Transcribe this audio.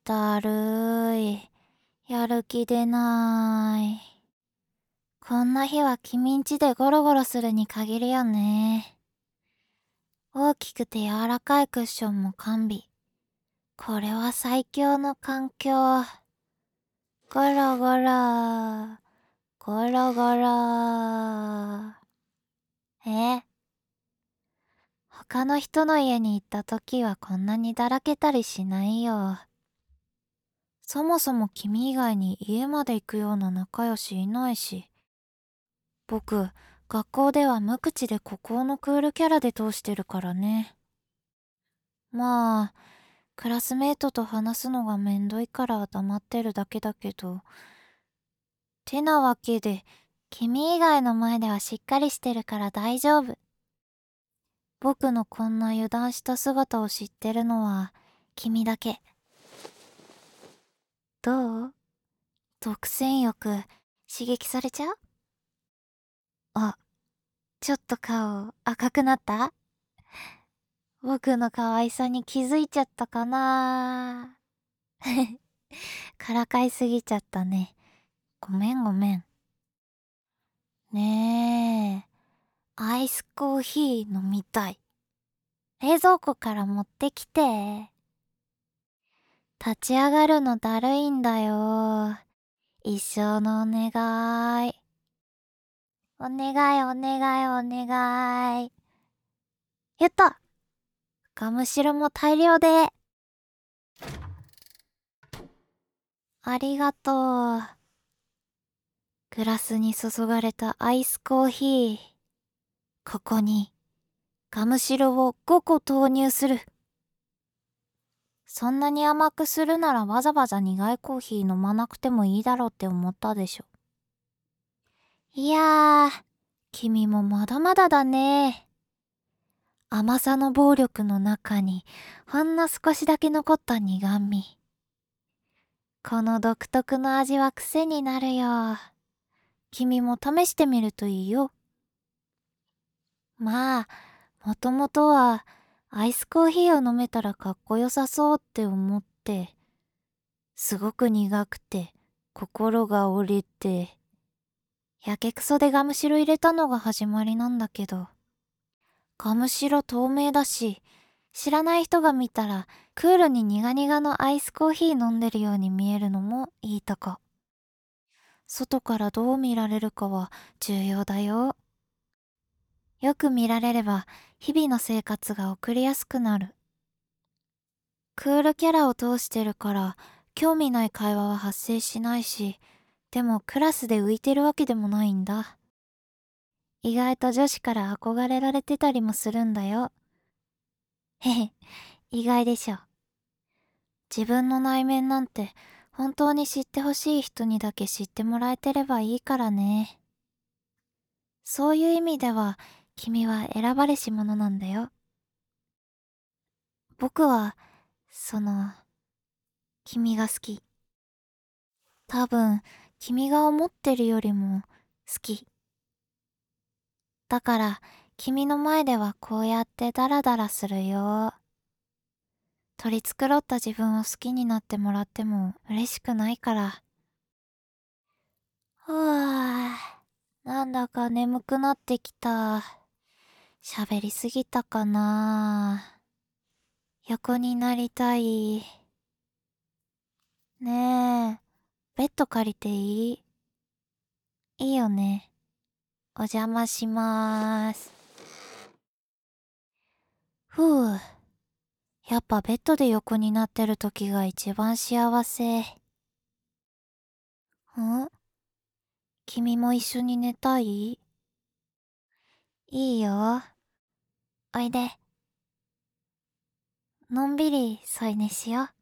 だるい。やる気出ない。こんな日は君んちでゴロゴロするに限るよね。大きくて柔らかいクッションも完備。これは最強の環境。ゴロゴロ、ゴロゴロ。他の人の家に行った時はこんなにだらけたりしないよ。そもそも君以外に家まで行くような仲良しいないし。僕、学校では無口で孤高のクールキャラで通してるからね。まあ、クラスメートと話すのがめんどいから黙ってるだけだけど。てなわけで、君以外の前ではしっかりしてるから大丈夫。僕のこんな油断した姿を知ってるのは君だけ。どう？独占欲刺激されちゃう？あ、ちょっと顔赤くなった？僕の可愛さに気づいちゃったかな？からかいすぎちゃったね。ごめんごめん。ねえ、アイスコーヒー飲みたい。冷蔵庫から持ってきて。立ち上がるのだるいんだよ。一生のお願い。お願いお願いお願い。やった！ガムシロも大量で。ありがとう。グラスに注がれたアイスコーヒー。ここに、ガムシロを5個投入する。そんなに甘くするならわざわざ苦いコーヒー飲まなくてもいいだろうって思ったでしょ。いやー、君もまだまだだね。甘さの暴力の中に、ほんの少しだけ残った苦味。この独特の味は癖になるよ。君も試してみるといいよ。まあ、もともとはアイスコーヒーを飲めたらかっこよさそうって思って、すごく苦くて心が折れて、やけくそでガムシロ入れたのが始まりなんだけど、ガムシロ透明だし、知らない人が見たらクールに苦々のアイスコーヒー飲んでるように見えるのもいいとこ。外からどう見られるかは重要だよ。よく見られれば日々の生活が送りやすくなる。クールキャラを通してるから興味ない会話は発生しないし、でもクラスで浮いてるわけでもないんだ。意外と女子から憧れられてたりもするんだよ。へへ、意外でしょ。自分の内面なんて本当に知ってほしい人にだけ知ってもらえてればいいからね。そういう意味では君は選ばれし者なんだよ。僕は、君が好き。多分、君が思ってるよりも好き。だから、君の前ではこうやってダラダラするよ。取り繕った自分を好きになってもらっても嬉しくないから。ふわぁ、なんだか眠くなってきた。喋りすぎたかな。横になりたい。ねえ、ベッド借りていい？いいよね。お邪魔しまーす。ふう。やっぱベッドで横になってる時が一番幸せ。君も一緒に寝たい？いいよ。おいで。のんびり添い寝しよう。